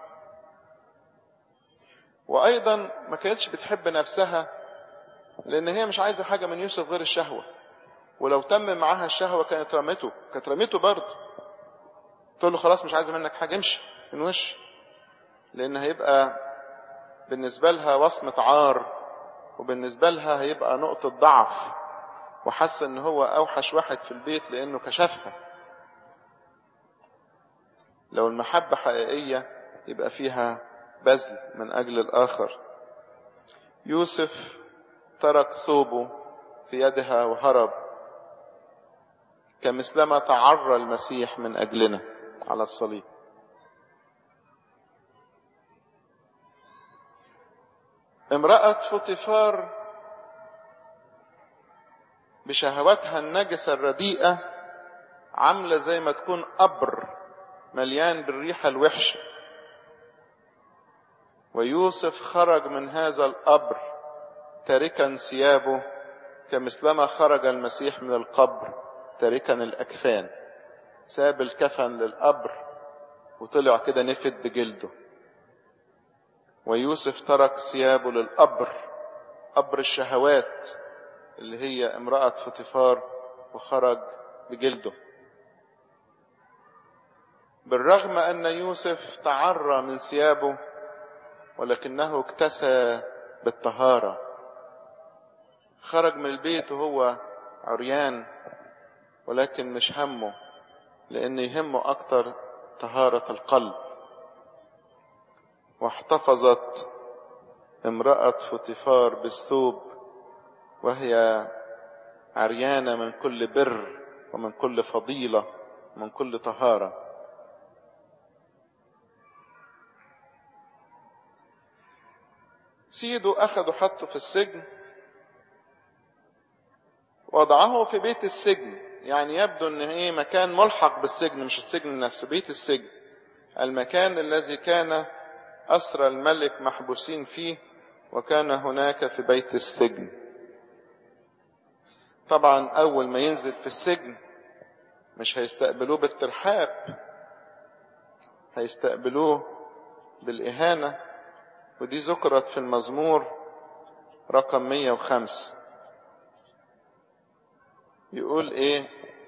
وأيضا ما كانتش بتحب نفسها، لأن هي مش عايزة حاجة من يوسف غير الشهوة، ولو تم معاها الشهوة كانت رميته برضه، تقول له خلاص مش عايزة منك حاجة، امشي من وش، لأن هيبقى بالنسبة لها وصمة عار، وبالنسبة لها هيبقى نقطة ضعف، وحس ان هو اوحش واحد في البيت لانه كشفها. لو المحبة حقيقية يبقى فيها بذل من اجل الاخر. يوسف ترك ثوبه في يدها وهرب، كمثلما تعرى المسيح من اجلنا على الصليب. امرأة فوطيفار بشهواتها النجسة الرديئة عاملة زي ما تكون قبر مليان بالريحة الوحشة، ويوسف خرج من هذا القبر تاركا ثيابه، كمثلما خرج المسيح من القبر تاركا الأكفان، ساب الكفن للقبر وطلع كده نفد بجلده. ويوسف ترك ثيابه للقبر، قبر الشهوات اللي هي امرأة فوطيفار، وخرج بجلده. بالرغم أن يوسف تعرى من ثيابه، ولكنه اكتسى بالطهارة، خرج من البيت وهو عريان، ولكن مش همه، لأن يهمه أكتر طهارة القلب. واحتفظت امرأة فوطيفار بالثوب وهي عريانة من كل بر ومن كل فضيلة ومن كل طهارة. سيده أخده حطه في السجن، وضعه في بيت السجن، يعني يبدو ان مكان ملحق بالسجن، مش السجن نفسه، بيت السجن، المكان الذي كان أسرى الملك محبوسين فيه، وكان هناك في بيت السجن. طبعا أول ما ينزل في السجن مش هيستقبلوه بالترحاب، هيستقبلوه بالإهانة، ودي ذكرت في المزمور رقم 105. يقول ايه؟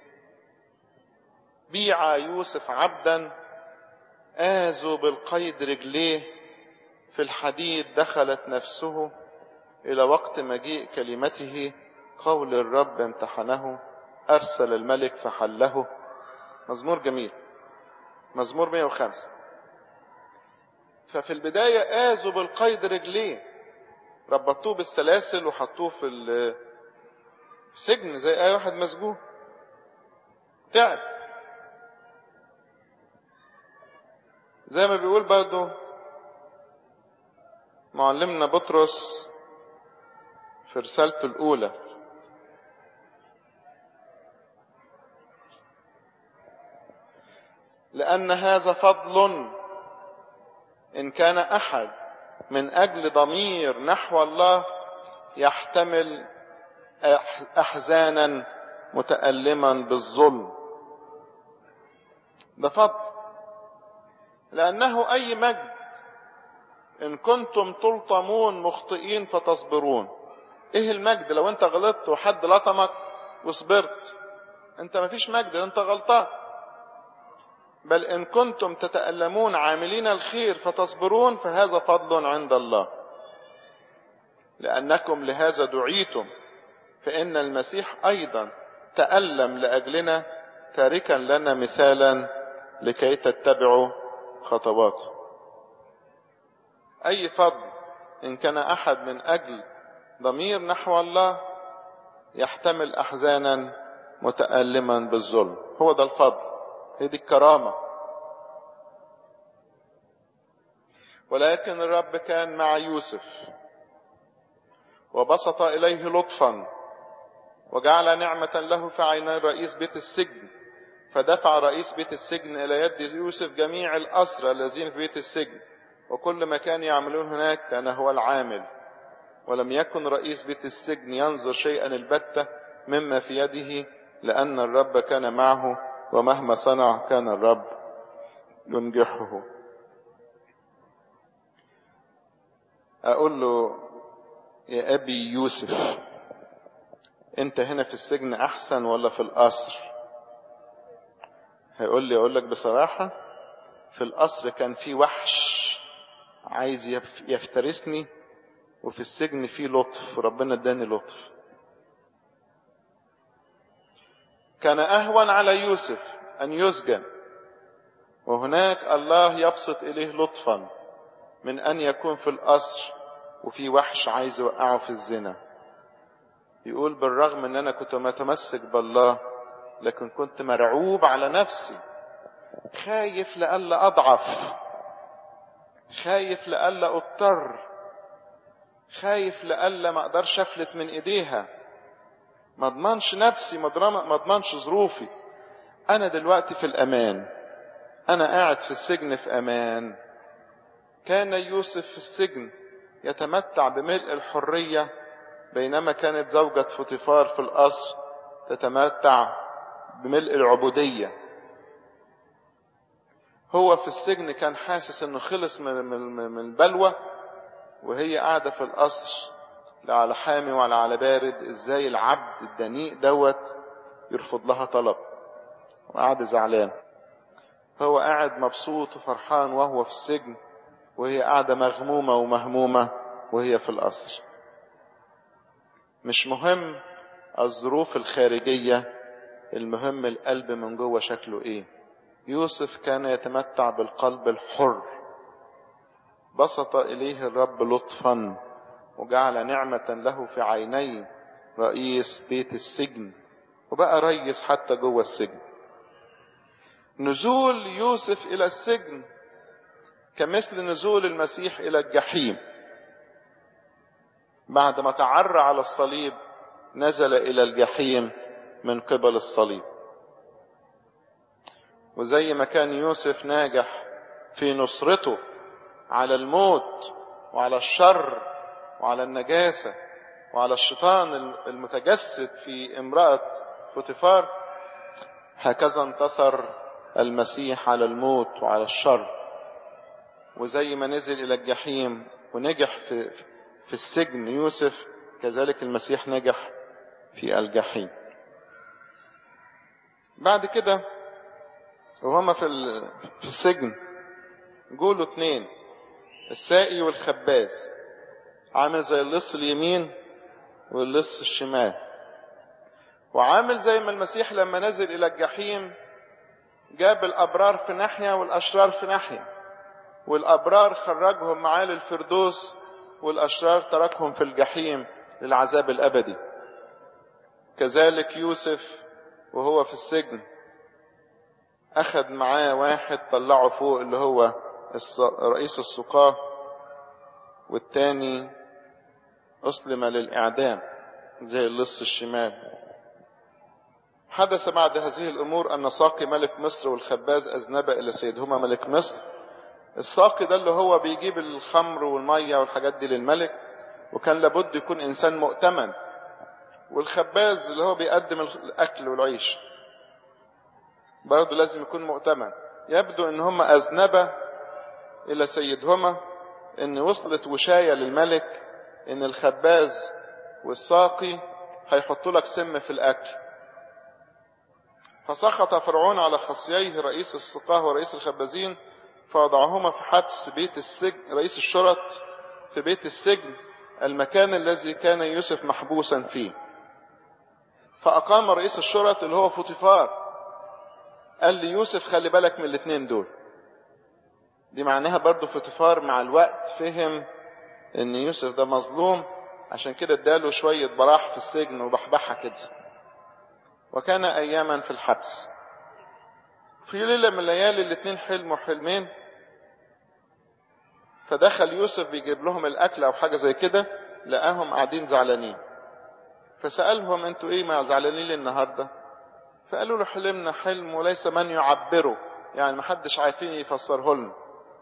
بيع يوسف عبدا، آذوا بالقيد رجليه، في الحديد دخلت نفسه، إلى وقت مجيء كلمته، قول الرب امتحنه، أرسل الملك فحله. مزمور جميل، مزمور 105. ففي البداية آذوا بالقيد رجليه، ربطوه بالسلاسل وحطوه في السجن زي أي واحد مسجون، تعب. زي ما بيقول برضو معلمنا بطرس في رسالته الأولى: لأن هذا فضل إن كان أحد من أجل ضمير نحو الله يحتمل أحزانا متألما بالظلم. ده فضل، لأنه أي مجد إن كنتم تلطمون مخطئين فتصبرون. إيه المجد لو أنت غلطت وحد لطمك وصبرت؟ أنت مفيش مجد، أنت غلطان. بل إن كنتم تتألمون عاملين الخير فتصبرون فهذا فضل عند الله، لأنكم لهذا دعيتم، فإن المسيح أيضا تألم لأجلنا تاركا لنا مثالا لكي تتبعوا خطواته. أي فضل إن كان أحد من أجل ضمير نحو الله يحتمل أحزانا متألما بالظلم. هو ده الفضل، هي دي الكرامة. ولكن الرب كان مع يوسف وبسط إليه لطفا وجعل نعمة له في عيني رئيس بيت السجن، فدفع رئيس بيت السجن إلى يد يوسف جميع الأسرى الذين في بيت السجن، وكل ما كانوا يعملون هناك كان هو العامل. ولم يكن رئيس بيت السجن ينظر شيئا البتة مما في يده، لأن الرب كان معه، ومهما صنع كان الرب ينجحه. أقول له: يا أبي يوسف، أنت هنا في السجن أحسن ولا في القصر؟ هيقول لي: أقول لك بصراحة، في القصر كان في وحش عايز يفترسني، وفي السجن في لطف، ربنا اداني لطف. كان أهون على يوسف أن يسجن وهناك الله يبسط إليه لطفا من أن يكون في القصر وفي وحش عايز يوقعه في الزنا. يقول: بالرغم أن أنا كنت متمسك بالله، لكن كنت مرعوب على نفسي، خايف لألا أضعف، خايف لألا أضطر، خايف لألا ما أقدرش أفلت من إيديها، ما أضمنش نفسي، ما أضمنش ظروفي. أنا دلوقتي في الأمان، أنا قاعد في السجن في أمان. كان يوسف في السجن يتمتع بملء الحرية، بينما كانت زوجة فوطيفار في القصر تتمتع بملء العبودية. هو في السجن كان حاسس انه خلص من البلوى، وهي قاعدة في القصر لا على حامي ولا على بارد. ازاي العبد الدنيء دوت يرفض لها طلب؟ وقاعد زعلان. هو قاعد مبسوط وفرحان وهو في السجن، وهي قاعدة مغمومة ومهمومة وهي في القصر. مش مهم الظروف الخارجية، المهم القلب من جوه شكله ايه. يوسف كان يتمتع بالقلب الحر، بسط إليه الرب لطفا وجعل نعمة له في عيني رئيس بيت السجن، وبقى ريس حتى جوه السجن. نزول يوسف إلى السجن كمثل نزول المسيح إلى الجحيم. بعد ما تعرى على الصليب نزل إلى الجحيم من قبل الصليب. وزي ما كان يوسف ناجح في نصرته على الموت وعلى الشر وعلى النجاسة وعلى الشيطان المتجسد في امرأة فوطيفار، هكذا انتصر المسيح على الموت وعلى الشر. وزي ما نزل إلى الجحيم ونجح في السجن يوسف، كذلك المسيح نجح في الجحيم. بعد كده وهما في السجن جولوا اتنين، السائي والخباز، عامل زي اللص اليمين واللص الشمال. وعامل زي ما المسيح لما نزل إلى الجحيم جاب الأبرار في ناحية والأشرار في ناحية، والأبرار خرجهم معاه للفردوس، والأشرار تركهم في الجحيم للعذاب الأبدي. كذلك يوسف وهو في السجن أخذ معاه واحد طلعه فوق، اللي هو رئيس السقاة، والتاني أسلم للإعدام زي اللص الشمال. حدث بعد هذه الأمور أن ساقي ملك مصر والخباز أذنب إلى سيدهما ملك مصر. الساقي ده اللي هو بيجيب الخمر والمية والحاجات دي للملك، وكان لابد يكون إنسان مؤتمن. والخباز اللي هو بيقدم الأكل والعيش برضه لازم يكون مؤتمن. يبدو ان هم أذنب إلى سيدهما، ان وصلت وشاية للملك ان الخباز والساقي هيحطوا لك سم في الأكل. فسخط فرعون على خصييه رئيس السقاه ورئيس الخبازين، فوضعهما في حبس بيت السجن، رئيس الشرط في بيت السجن، المكان الذي كان يوسف محبوسا فيه. فأقام رئيس الشرط اللي هو فوطيفار قال لي يوسف خلي بالك من الاثنين دول. دي معناها برضو فوطيفار مع الوقت فهم ان يوسف ده مظلوم، عشان كده اداله شوية براح في السجن وبحبحها كده. وكان اياما في الحبس. في ليلة من الليالي الاثنين حلموا حلمين، فدخل يوسف بيجيب لهم الاكل او حاجة زي كده، لقاهم قاعدين زعلانين. فسألهم انتوا ايه ما زعلانين ليه النهاردة؟ فقالوا له حلمنا حلم وليس من يعبره، يعني محدش عارفين يفسره لنا.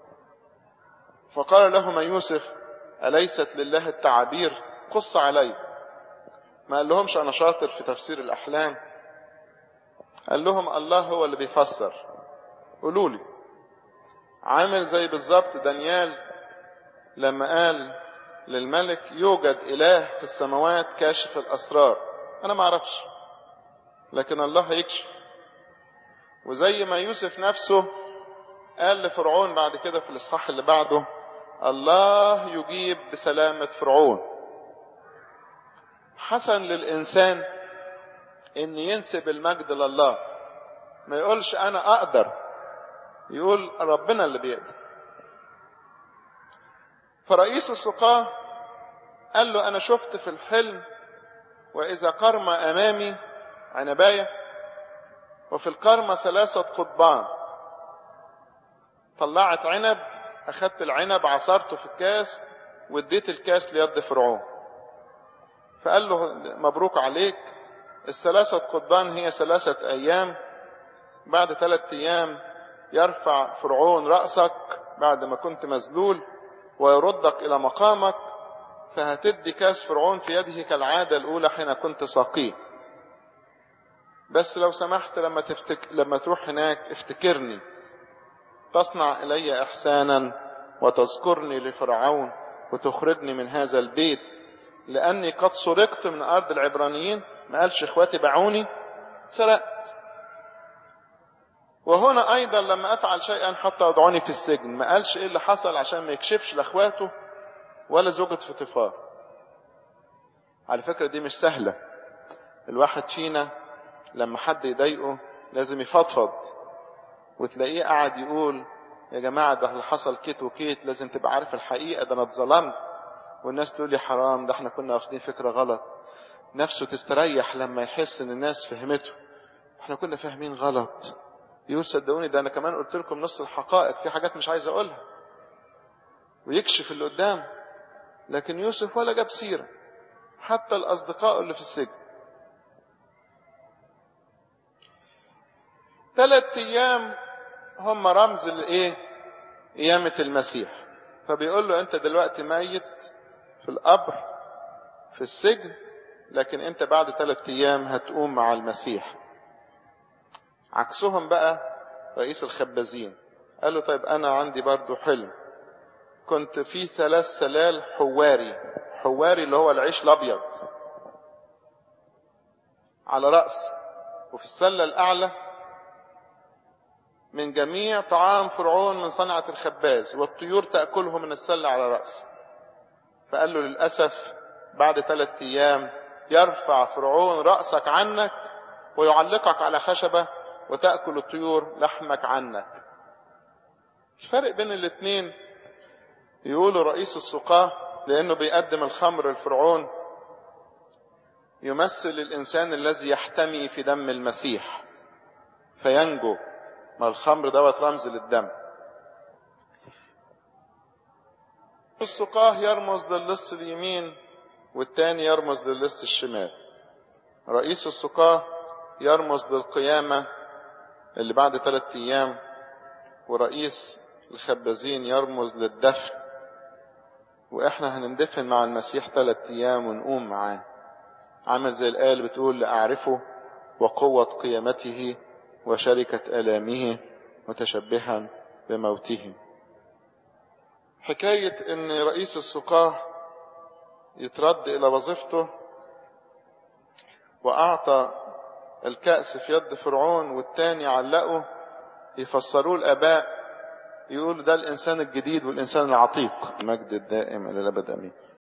فقال لهما يوسف أليست لله التعابير؟ قص علي. ما قال لهمش أنا شاطر في تفسير الأحلام، قال لهم الله هو اللي بيفسر، قولوا لي. عامل زي بالظبط دانيال لما قال للملك يوجد إله في السماوات كاشف الأسرار، أنا ما أعرفش لكن الله يكشف. وزي ما يوسف نفسه قال لفرعون بعد كده في الإصحاح اللي بعده الله يجيب بسلامة فرعون. حسن للإنسان إن ينسب المجد لله، ما يقولش أنا أقدر، يقول ربنا اللي بيقدر. فرئيس السقاة قال له أنا شفت في الحلم وإذا كرمة أمامي عنباية، وفي الكرمة 3 قضبان. طلعت عنب، أخذت العنب عصرته في الكاس واديت الكاس ليد فرعون. فقال له مبروك عليك، 3 قضبان هي 3 أيام، بعد 3 أيام يرفع فرعون رأسك بعد ما كنت مذلول ويردك إلى مقامك، فهتدي كاس فرعون في يده كالعادة الأولى حين كنت ساقيه. بس لو سمحت لما تروح هناك افتكرني، تصنع إلي إحسانا وتذكرني لفرعون وتخرجني من هذا البيت، لأني قد سرقت من أرض العبرانيين. ما قالش إخواتي باعوني، سرقت. وهنا أيضا لما أفعل شيئا حتى يضعوني في السجن، ما قالش إيه اللي حصل عشان ما يكشفش لأخواته ولا زوجة فوطيفار. على فكرة دي مش سهلة. الواحد فينا لما حد يضايقه لازم يفضفض، وتلاقيه قاعد يقول يا جماعة ده اللي حصل كيت وكيت، لازم تبقى عارف الحقيقة، ده أنا اتظلمت. والناس تقول لي حرام، ده احنا كنا واخدين فكرة غلط. نفسه تستريح لما يحس ان الناس فهمته، احنا كنا فاهمين غلط. يقول صدقوني ده انا كمان قلت لكم نص الحقائق، في حاجات مش عايز اقولها، ويكشف اللي قدام. لكن يوسف ولا جاب سيرة حتى الأصدقاء اللي في السجن. 3 أيام هم رمز لإيه؟ قيامة المسيح. فبيقول له أنت دلوقتي ميت في القبر في السجن، لكن أنت بعد 3 أيام هتقوم مع المسيح. عكسهم بقى رئيس الخبازين، قال له طيب أنا عندي برضو حلم، كنت في 3 سلال حواري اللي هو العيش الأبيض على رأس، وفي السلة الأعلى من جميع طعام فرعون من صنعة الخباز، والطيور تأكله من السلة على رأس. فقال له للأسف بعد 3 أيام يرفع فرعون رأسك عنك ويعلقك على خشبة وتأكل الطيور لحمك عنك. الفرق بين الاثنين يقولوا رئيس السقاة لأنه بيقدم الخمر لفرعون يمثل الإنسان الذي يحتمي في دم المسيح فينجو، ما الخمر دوت رمز للدم. السقاه يرمز للص اليمين والتاني يرمز للص الشمال. رئيس السقاه يرمز للقيامة اللي بعد 3 أيام، ورئيس الخبازين يرمز للدفن، وإحنا هنندفن مع المسيح 3 أيام ونقوم معاه. عمل زي الآية اللي بتقول لأعرفه وقوة قيامته وشركة آلامه متشبها بموته. حكاية ان رئيس السقاه يترد الى وظيفته واعطى الكأس في يد فرعون والتاني علقه، يفسروه الاباء يقول ده الانسان الجديد والانسان العتيق، مجد الدائم الى الابد امين.